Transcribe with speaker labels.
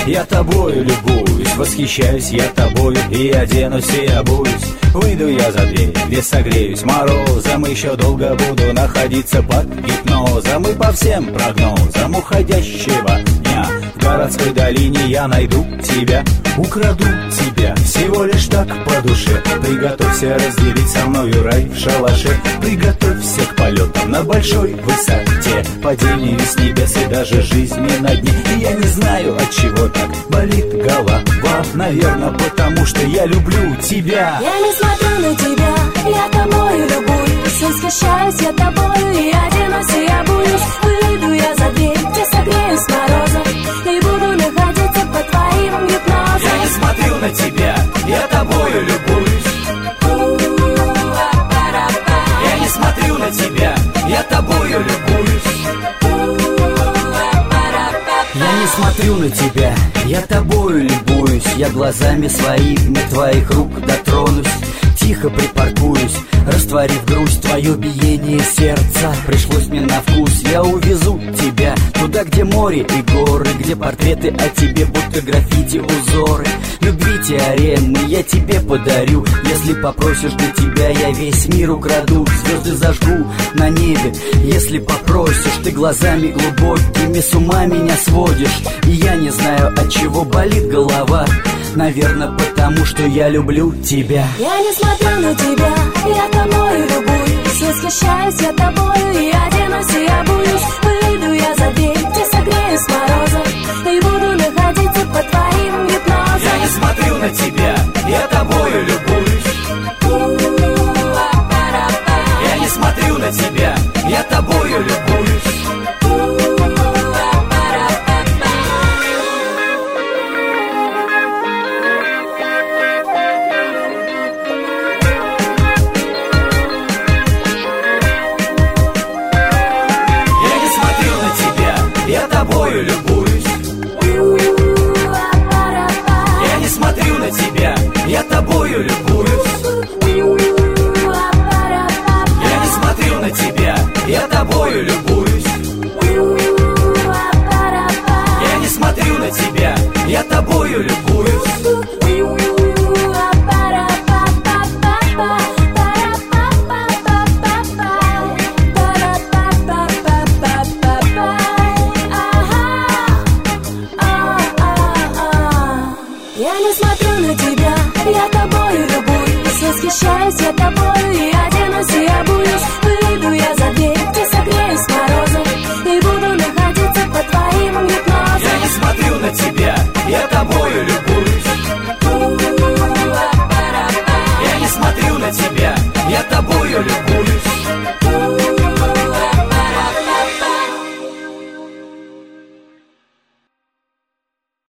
Speaker 1: я тобою любуюсь. Восхищаюсь я тобою и оденусь и обуюсь. Выйду я за дверь, где согреюсь морозом. Еще долго буду находиться под гипнозом. И по всем прогнозам уходящего дня в городской долине я найду тебя, украду тебя, всего лишь так по душе. Приготовься разделить со мною рай в шалаше. Приготовься к полетам на большой высоте, падению с небес и даже жизни на дне. И я не знаю, от чего так болит голова. Наверное, потому что я люблю тебя.
Speaker 2: Я не смотрю на тебя, я тобою любуюсь. Восхищаюсь я тобою и оденусь и обуюсь. Выйду я за дверь, где согреюсь морозом, и буду находиться под твоим гипнозом.
Speaker 1: Я не смотрю на тебя, я тобою любуюсь. Я не смотрю на тебя, я тобою любуюсь.
Speaker 3: Я не смотрю на тебя, я тобою любуюсь. Я глазами своими твоих рук дотронусь. Тихо припаркуюсь, растворив грусть, твое биение сердца. Пришлось мне на вкус, я увезу тебя туда, где море и горы, где портреты о тебе, будто граффити узоры. Любви теоремы я тебе подарю. Если попросишь, для тебя я весь мир украду. Звезды зажгу на небе, если попросишь. Ты глазами глубокими с ума меня сводишь. И я не знаю, от чего болит голова. Наверное, потому что я люблю тебя.
Speaker 2: Я не смотрю на тебя, я тобою любуюсь. Восхищаюсь я тобою и оденусь и обуюсь. Выйду я за дверь, где согреюсь морозом, и буду находиться под твоим гипнозом.
Speaker 1: Я не смотрю на тебя, я тобою любуюсь. Я не смотрю на тебя, я тобою любуюсь. Я тобою любуюсь. Я не смотрю на тебя, я тобою любуюсь. Я не смотрю на тебя, я тобою любуюсь. Я не смотрю на тебя, я тобою любуюсь.
Speaker 2: Я не смотрю на тебя, я тобою любуюсь. Восхищаюсь я тобою и оденусь и обуюсь.